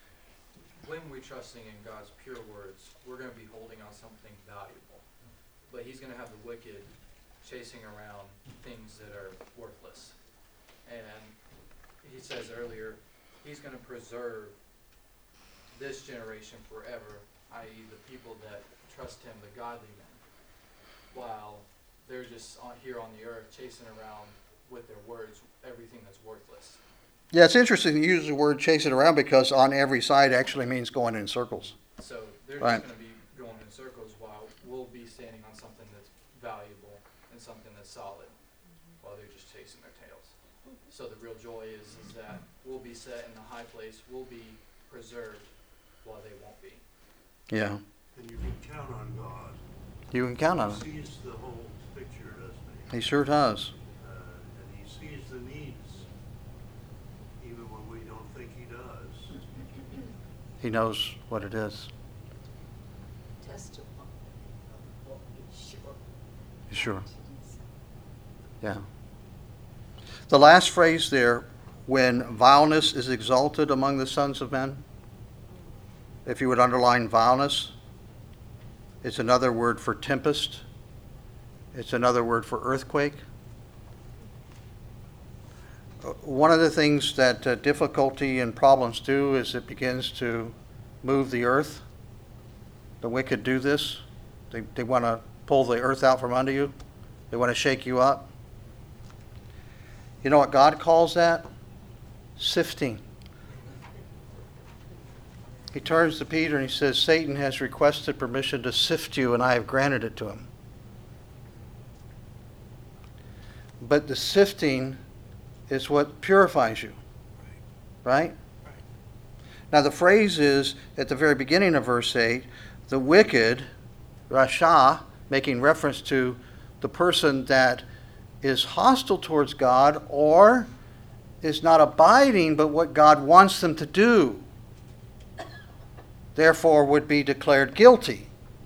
trusting in God's pure words, we're going to be holding on something valuable. But he's going to have the wicked chasing around things that are worthless. And he says earlier, he's going to preserve this generation forever, that is the people that trust him, the godly men, while they're just on, here on the earth chasing around with their words everything that's worthless. Yeah, it's interesting to use the word chasing around because on every side actually means going in circles. So they're Right. just going to be going in circles while we'll be standing on something that's valuable and something that's solid while they're just chasing their tails. So the real joy is, is that we'll be set in the high place, we'll be preserved while they won't be. Yeah, And you can count on God. you can count on it. He sees the whole picture, doesn't he? He sure does. Uh, and he sees the needs, even when we don't think he does. He knows what it is. Testimony of what he's sure. Sure. Yeah. The last phrase there, when vileness is exalted among the sons of men, if you would underline vileness, it's another word for tempest. It's another word for earthquake. Uh, One of the things that uh, difficulty and problems do is it begins to move the earth. The wicked do this. They, they want to pull the earth out from under you. They want to shake you up. You know what God calls that? Sifting. He turns to Peter and he says, Satan has requested permission to sift you, and I have granted it to him. But the sifting is what purifies you. Right? Now the phrase is, at the very beginning of verse eight, the wicked, Rasha, making reference to the person that is hostile towards God or is not abiding but what God wants them to do, therefore would be declared guilty.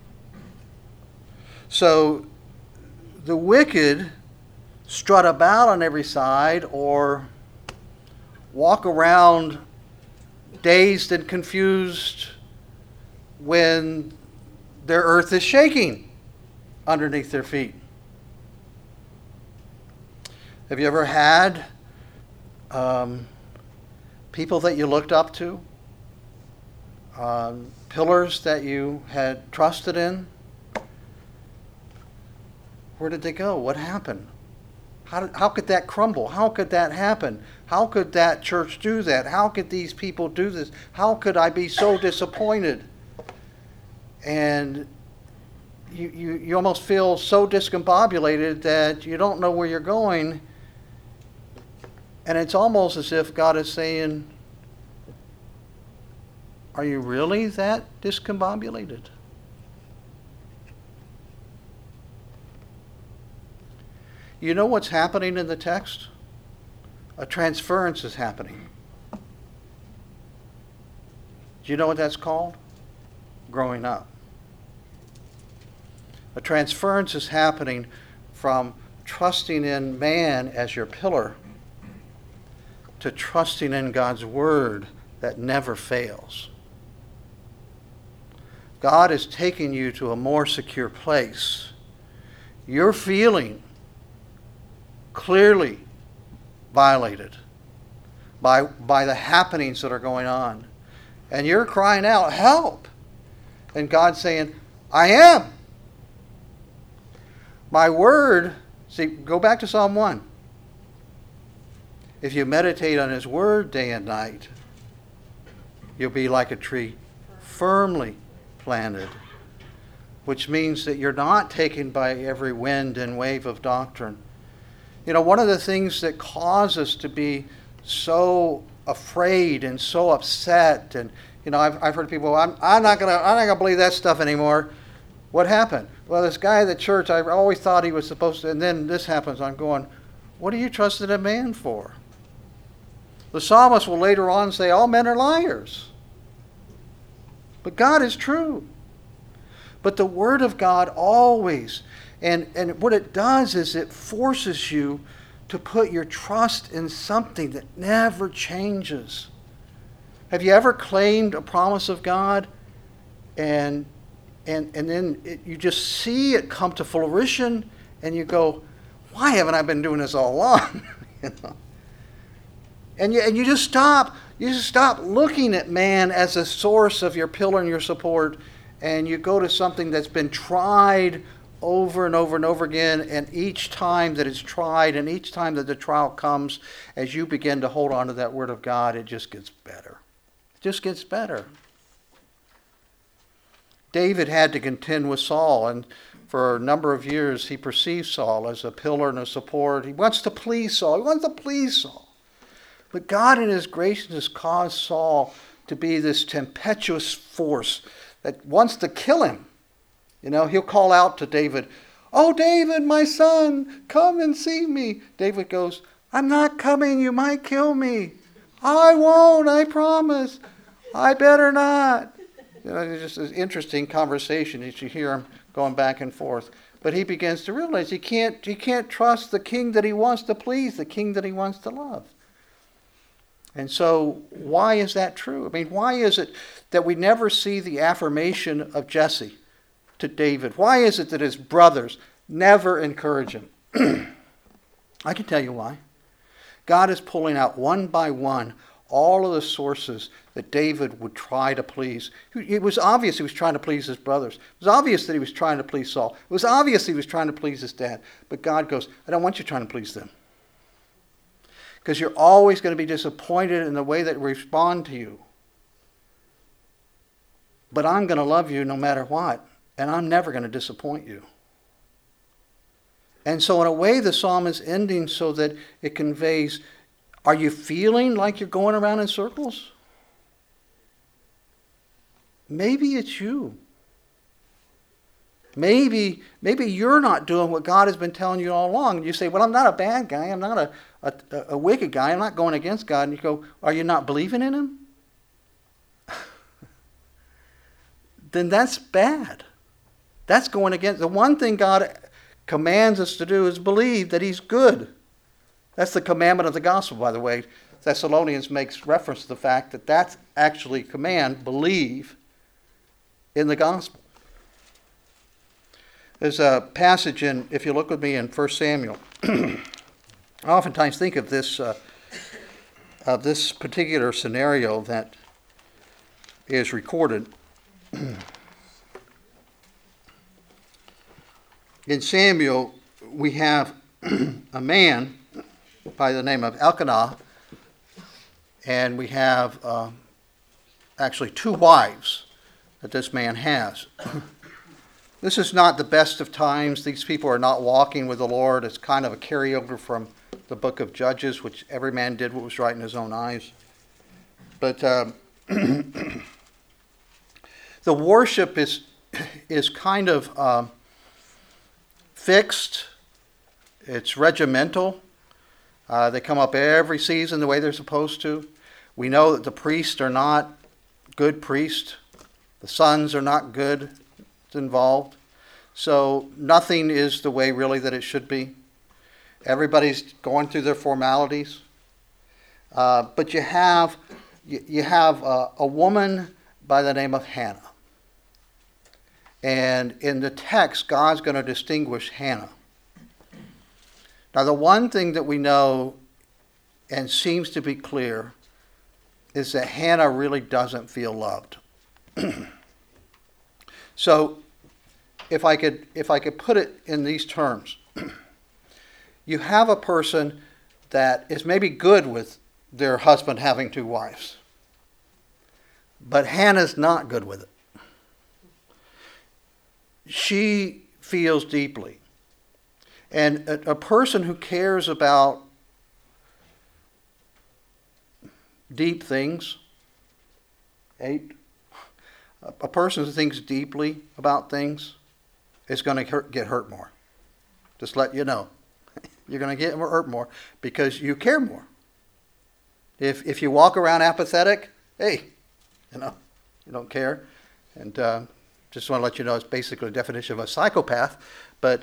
So the wicked strut about on every side or walk around dazed and confused when their earth is shaking underneath their feet. Have you ever had um, people that you looked up to? Um, pillars that you had trusted in? Where did they go? What happened? How, did, how could that crumble? How could that happen? How could that church do that? How could these people do this? How could I be so disappointed? And you, you, you almost feel so discombobulated that you don't know where you're going. And it's almost as if God is saying, are you really that discombobulated? You know what's happening in the text? A transference is happening. Do you know what that's called? Growing up. A transference is happening from trusting in man as your pillar to trusting in God's word that never fails. God is taking you to a more secure place. You're feeling clearly violated by, by the happenings that are going on. And you're crying out, help! And God's saying, I am. My word, see, go back to Psalm one. If you meditate on his word day and night, you'll be like a tree firmly planted, which means that you're not taken by every wind and wave of doctrine. You know, one of the things that cause us to be so afraid and so upset, and you know, I've I've heard people, I'm I'm not gonna I'm not gonna believe that stuff anymore. What happened? Well, this guy at the church, I always thought he was supposed to, and then this happens. I'm going, what are you trusting a man for? The psalmist will later on say, all men are liars. But God is true. But the Word of God always, and, and what it does is it forces you to put your trust in something that never changes. Have you ever claimed a promise of God and and and then it, you just see it come to fruition and you go, why haven't I been doing this all along? You know? And you, and you just stop. You just stop looking at man as a source of your pillar and your support, and you go to something that's been tried over and over and over again, and each time that it's tried and each time that the trial comes, as you begin to hold on to that Word of God, it just gets better. It just gets better. David had to contend with Saul, and for a number of years he perceived Saul as a pillar and a support. He wants to please Saul. He wants to please Saul. But God in his graciousness caused Saul to be this tempestuous force that wants to kill him. You know, he'll call out to David, "Oh, David, my son, come and see me." David goes, "I'm not coming. You might kill me." "I won't, I promise. I better not." You know, it's just an interesting conversation as you hear him going back and forth. But he begins to realize he can't, he can't trust the king that he wants to please, the king that he wants to love. And so why is that true? I mean, why is it that we never see the affirmation of Jesse to David? Why is it that his brothers never encourage him? I can tell you why. God is pulling out one by one all of the sources that David would try to please. It was obvious he was trying to please his brothers. It was obvious that he was trying to please Saul. It was obvious he was trying to please his dad. But God goes, "I don't want you trying to please them. Because you're always going to be disappointed in the way that they respond to you. But I'm going to love you no matter what, and I'm never going to disappoint you." And so in a way, the psalm is ending so that it conveys, are you feeling like you're going around in circles? Maybe it's you. Maybe, maybe you're not doing what God has been telling you all along. And you say, "Well, I'm not a bad guy. I'm not a, a, a wicked guy. I'm not going against God." And you go, "Are you not believing in him?" Then that's bad. That's going against. The one thing God commands us to do is believe that he's good. That's the commandment of the gospel, by the way. Thessalonians makes reference to the fact that that's actually a command, believe in the gospel. There's a passage in, if you look with me in First Samuel, I oftentimes think of this, uh, of this particular scenario that is recorded. In Samuel, we have a man by the name of Elkanah, and we have uh, actually two wives that this man has. This is not the best of times. These people are not walking with the Lord. It's kind of a carryover from the book of Judges, which every man did what was right in his own eyes. But um, the worship is is kind of um, fixed. It's regimental. Uh, they come up every season the way they're supposed to. We know that the priests are not good priests. The sons are not good involved. So nothing is the way really that it should be. Everybody's going through their formalities. Uh, but you have you, you have a, a woman by the name of Hannah. And in the text, God's going to distinguish Hannah. Now, the one thing that we know and seems to be clear is that Hannah really doesn't feel loved. So, if I could, if I could put it in these terms, you have a person that is maybe good with their husband having two wives, but Hannah's not good with it. She feels deeply. And a, a person who cares about deep things, eight, a, a person who thinks deeply about things is going to get hurt more. Just let you know. You're going to get hurt more because you care more. If if you walk around apathetic, hey, you know, you don't care. And uh, just want to let you know it's basically a definition of a psychopath. But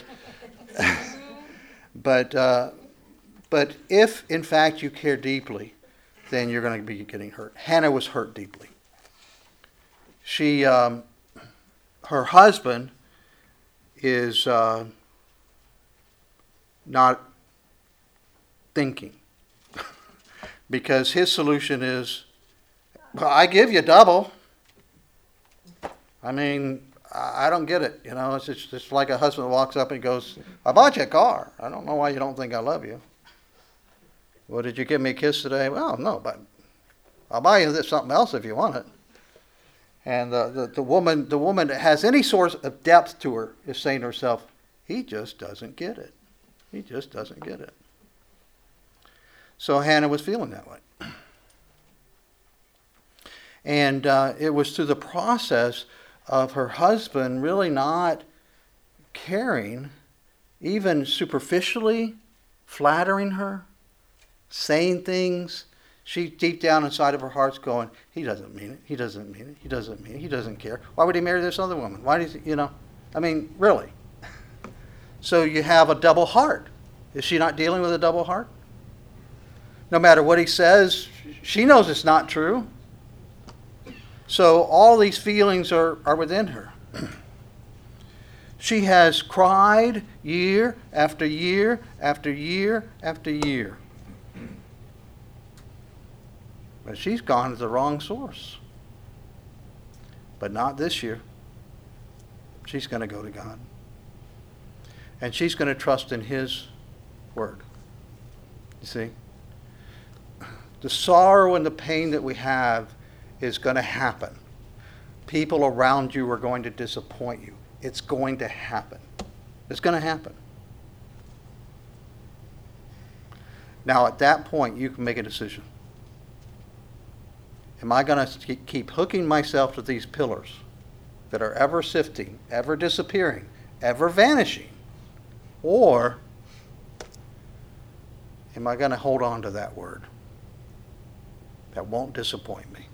but uh, but if in fact you care deeply, then you're going to be getting hurt. Hannah was hurt deeply. She, um, her husband is uh, not thinking because his solution is, well, I give you double. I mean, I don't get it. You know, it's just it's like a husband walks up and goes, I bought you a car. I don't know why you don't think I love you. Well, did you give me a kiss today? Well, no, but I'll buy you this something else if you want it. And the, the, the woman the woman that has any source of depth to her is saying to herself, he just doesn't get it. He just doesn't get it. So Hannah was feeling that way. And uh, it was through the process of her husband really not caring, even superficially flattering her, saying things. She deep down inside of her heart's going, he doesn't mean it, he doesn't mean it, he doesn't mean it, he doesn't care. Why would he marry this other woman? Why does he, you know, I mean, really. So you have a double heart. Is she not dealing with a double heart? No matter what he says, she knows it's not true. So all these feelings are, are within her. She has cried year after year after year after year. But she's gone to the wrong source. But not this year. She's going to go to God. And she's going to trust in His Word. You see? The sorrow and the pain that we have is going to happen. People around you are going to disappoint you. It's going to happen. It's going to happen. Now, at that point, you can make a decision. Am I going to keep hooking myself to these pillars that are ever sifting, ever disappearing, ever vanishing? Or am I going to hold on to that word that won't disappoint me?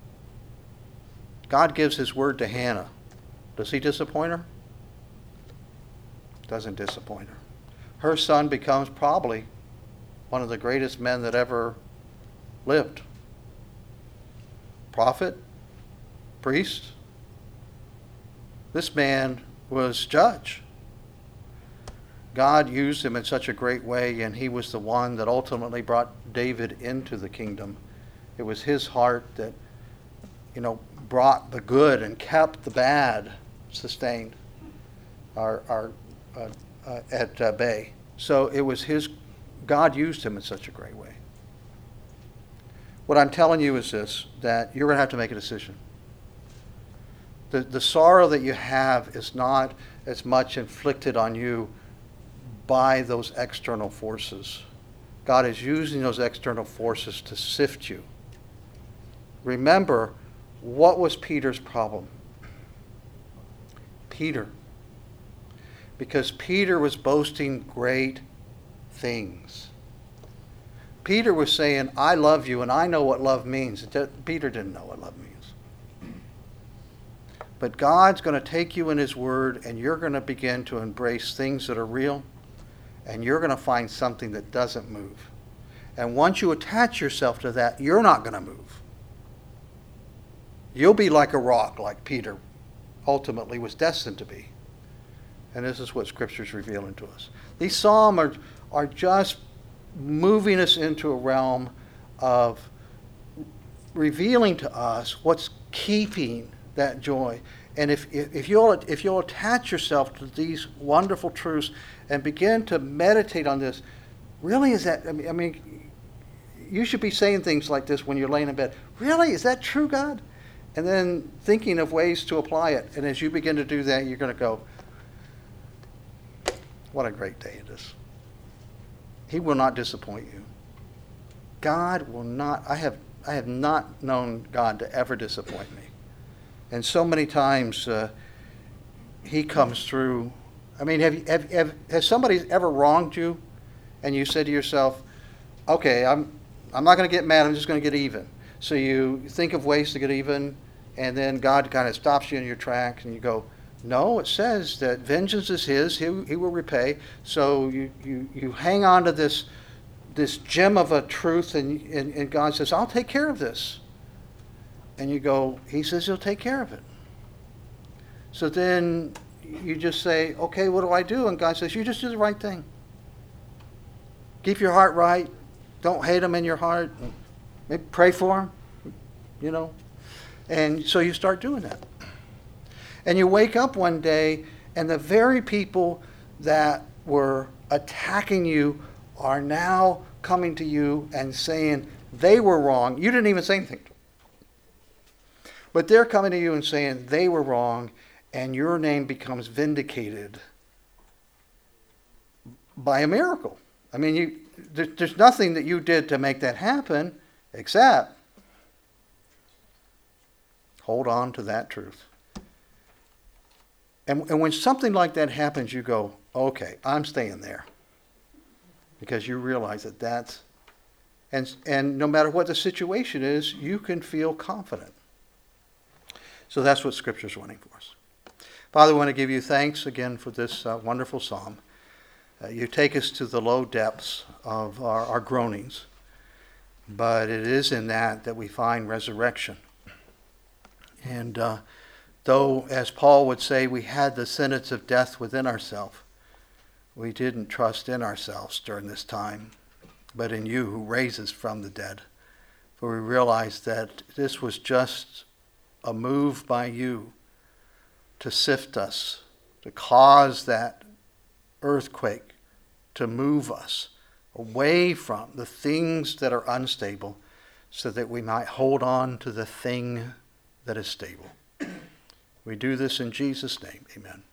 God gives His word to Hannah. Does He disappoint her? Doesn't disappoint her. Her son becomes probably one of the greatest men that ever lived. Prophet, priest. This man was judge. God used him in such a great way, and he was the one that ultimately brought David into the kingdom. It was his heart that, you know, brought the good and kept the bad sustained are, are uh, uh, at uh, bay. So it was his, God used him in such a great way. What I'm telling you is this, that you're going to have to make a decision. The, the sorrow that you have is not as much inflicted on you by those external forces. God is using those external forces to sift you. Remember, what was Peter's problem? Peter. Because Peter was boasting great things. Peter was saying, I love you and I know what love means. Peter didn't know what love means. But God's going to take you in His Word and you're going to begin to embrace things that are real, and you're going to find something that doesn't move. And once you attach yourself to that, you're not going to move. You'll be like a rock, like Peter ultimately was destined to be. And this is what Scripture is revealing to us. These Psalms are, are just moving us into a realm of revealing to us what's keeping that joy. And if, if, if, you'll, if you'll attach yourself to these wonderful truths and begin to meditate on this, really is that, I mean, I mean, you should be saying things like this when you're laying in bed. Really? Is that true, God? And then thinking of ways to apply it. And as you begin to do that, you're going to go, what a great day it is. He will not disappoint you. God will not, I have, I have not known God to ever disappoint me. And so many times uh, He comes through. I mean, have, you, have, have has somebody ever wronged you and you said to yourself, okay, I'm, I'm not going to get mad, I'm just going to get even. So you think of ways to get even, and then God kind of stops you in your tracks and you go, no, it says that vengeance is His, He, he will repay. So you, you, you hang on to this, this gem of a truth, and, and, and God says, I'll take care of this. And you go, he says he'll take care of it. So then you just say, okay, what do I do? And God says, you just do the right thing. Keep your heart right. Don't hate him in your heart. Maybe pray for him, you know. And so you start doing that. And you wake up one day, and the very people that were attacking you are now coming to you and saying they were wrong. You didn't even say anything to them. But they're coming to you and saying they were wrong, and your name becomes vindicated by a miracle. I mean, you, there, there's nothing that you did to make that happen except hold on to that truth. And, and when something like that happens, you go, okay, I'm staying there. Because you realize that that's, and, and no matter what the situation is, you can feel confident. So that's what Scripture's wanting for us. Father, I want to give you thanks again for this uh, wonderful psalm. Uh, you take us to the low depths of our, our groanings, but it is in that that we find resurrection. And uh, though, as Paul would say, we had the sentence of death within ourselves, we didn't trust in ourselves during this time, but in you who raises from the dead. For we realized that this was just a move by you to sift us, to cause that earthquake to move us away from the things that are unstable, so that we might hold on to the thing that is stable. We do this in Jesus' name. Amen.